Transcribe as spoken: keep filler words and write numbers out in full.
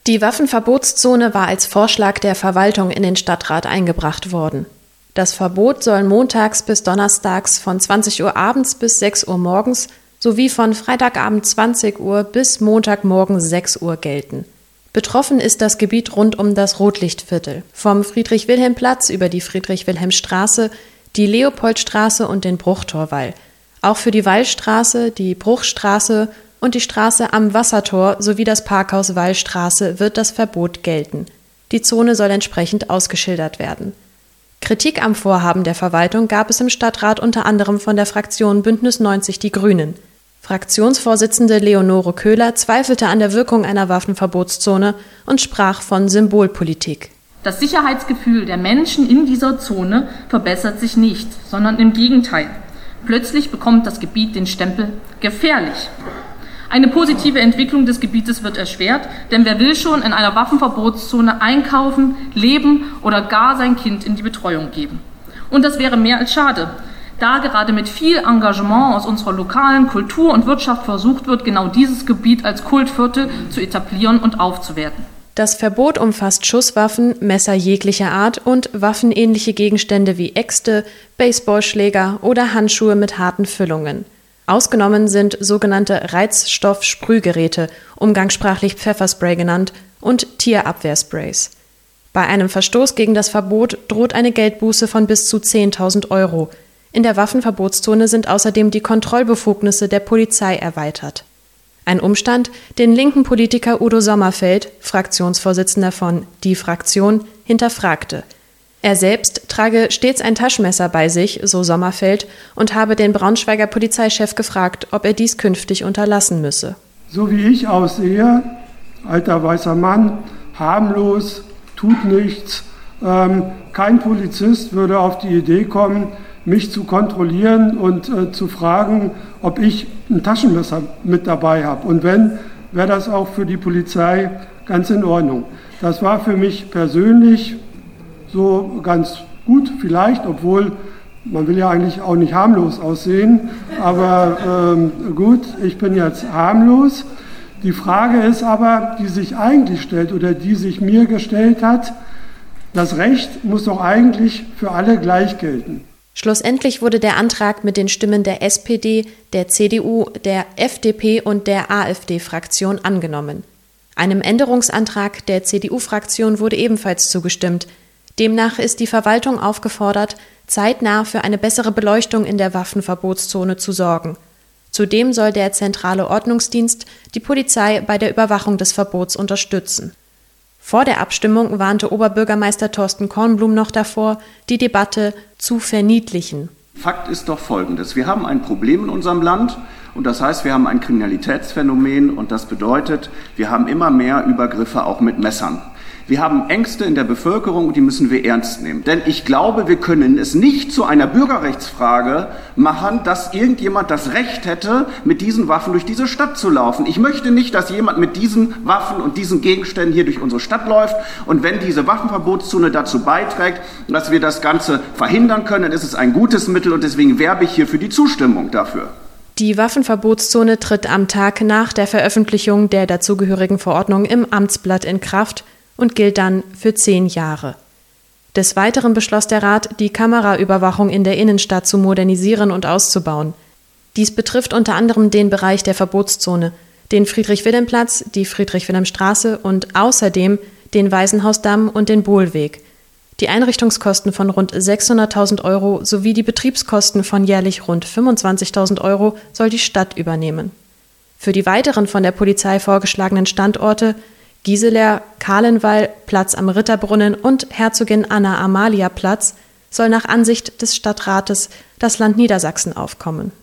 Die Waffenverbotszone war als Vorschlag der Verwaltung in den Stadtrat eingebracht worden. Das Verbot soll montags bis donnerstags von zwanzig Uhr abends bis sechs Uhr morgens sowie von Freitagabend zwanzig Uhr bis Montagmorgen sechs Uhr gelten. Betroffen ist das Gebiet rund um das Rotlichtviertel, vom Friedrich-Wilhelm-Platz über die Friedrich-Wilhelm-Straße, die Leopoldstraße und den Bruchtorwall. Auch für die Wallstraße, die Bruchstraße und die Straße am Wassertor sowie das Parkhaus Wallstraße wird das Verbot gelten. Die Zone soll entsprechend ausgeschildert werden. Kritik am Vorhaben der Verwaltung gab es im Stadtrat unter anderem von der Fraktion Bündnis neunzig Die Grünen. Fraktionsvorsitzende Leonore Köhler zweifelte an der Wirkung einer Waffenverbotszone und sprach von Symbolpolitik. Das Sicherheitsgefühl der Menschen in dieser Zone verbessert sich nicht, sondern im Gegenteil. Plötzlich bekommt das Gebiet den Stempel gefährlich. Eine positive Entwicklung des Gebietes wird erschwert, denn wer will schon in einer Waffenverbotszone einkaufen, leben oder gar sein Kind in die Betreuung geben? Und das wäre mehr als schade, da gerade mit viel Engagement aus unserer lokalen Kultur und Wirtschaft versucht wird, genau dieses Gebiet als Kultviertel zu etablieren und aufzuwerten. Das Verbot umfasst Schusswaffen, Messer jeglicher Art und waffenähnliche Gegenstände wie Äxte, Baseballschläger oder Handschuhe mit harten Füllungen. Ausgenommen sind sogenannte Reizstoffsprühgeräte, umgangssprachlich Pfefferspray genannt, und Tierabwehrsprays. Bei einem Verstoß gegen das Verbot droht eine Geldbuße von bis zu zehntausend Euro. In der Waffenverbotszone sind außerdem die Kontrollbefugnisse der Polizei erweitert. Ein Umstand, den linken Politiker Udo Sommerfeld, Fraktionsvorsitzender von Die Fraktion, hinterfragte. Er selbst trage stets ein Taschenmesser bei sich, so Sommerfeld, und habe den Braunschweiger Polizeichef gefragt, ob er dies künftig unterlassen müsse. So wie ich aussehe, alter weißer Mann, harmlos, tut nichts, ähm, kein Polizist würde auf die Idee kommen, mich zu kontrollieren und äh, zu fragen, ob ich ein Taschenmesser mit dabei habe. Und wenn, wäre das auch für die Polizei ganz in Ordnung. Das war für mich persönlich so ganz gut vielleicht, obwohl man will ja eigentlich auch nicht harmlos aussehen. Aber ähm, gut, ich bin jetzt harmlos. Die Frage ist aber, die sich eigentlich stellt oder die sich mir gestellt hat, das Recht muss doch eigentlich für alle gleich gelten. Schlussendlich wurde der Antrag mit den Stimmen der S P D, der C D U, der F D P und der AfD-Fraktion angenommen. Einem Änderungsantrag der C D U-Fraktion wurde ebenfalls zugestimmt. Demnach ist die Verwaltung aufgefordert, zeitnah für eine bessere Beleuchtung in der Waffenverbotszone zu sorgen. Zudem soll der zentrale Ordnungsdienst die Polizei bei der Überwachung des Verbots unterstützen. Vor der Abstimmung warnte Oberbürgermeister Thorsten Kornblum noch davor, die Debatte zu verniedlichen. Fakt ist doch Folgendes. Wir haben ein Problem in unserem Land und das heißt, wir haben ein Kriminalitätsphänomen und das bedeutet, wir haben immer mehr Übergriffe auch mit Messern. Wir haben Ängste in der Bevölkerung und die müssen wir ernst nehmen. Denn ich glaube, wir können es nicht zu einer Bürgerrechtsfrage machen, dass irgendjemand das Recht hätte, mit diesen Waffen durch diese Stadt zu laufen. Ich möchte nicht, dass jemand mit diesen Waffen und diesen Gegenständen hier durch unsere Stadt läuft. Und wenn diese Waffenverbotszone dazu beiträgt, dass wir das Ganze verhindern können, dann ist es ein gutes Mittel und deswegen werbe ich hier für die Zustimmung dafür. Die Waffenverbotszone tritt am Tag nach der Veröffentlichung der dazugehörigen Verordnung im Amtsblatt in Kraft und gilt dann für zehn Jahre. Des Weiteren beschloss der Rat, die Kameraüberwachung in der Innenstadt zu modernisieren und auszubauen. Dies betrifft unter anderem den Bereich der Verbotszone, den Friedrich-Wilhelm-Platz, die Friedrich-Wilhelm-Straße und außerdem den Waisenhausdamm und den Bohlweg. Die Einrichtungskosten von rund sechshunderttausend Euro sowie die Betriebskosten von jährlich rund fünfundzwanzigtausend Euro soll die Stadt übernehmen. Für die weiteren von der Polizei vorgeschlagenen Standorte Gisela, Kahlenwall, Platz am Ritterbrunnen und Herzogin Anna Amalia Platz soll nach Ansicht des Stadtrates das Land Niedersachsen aufkommen.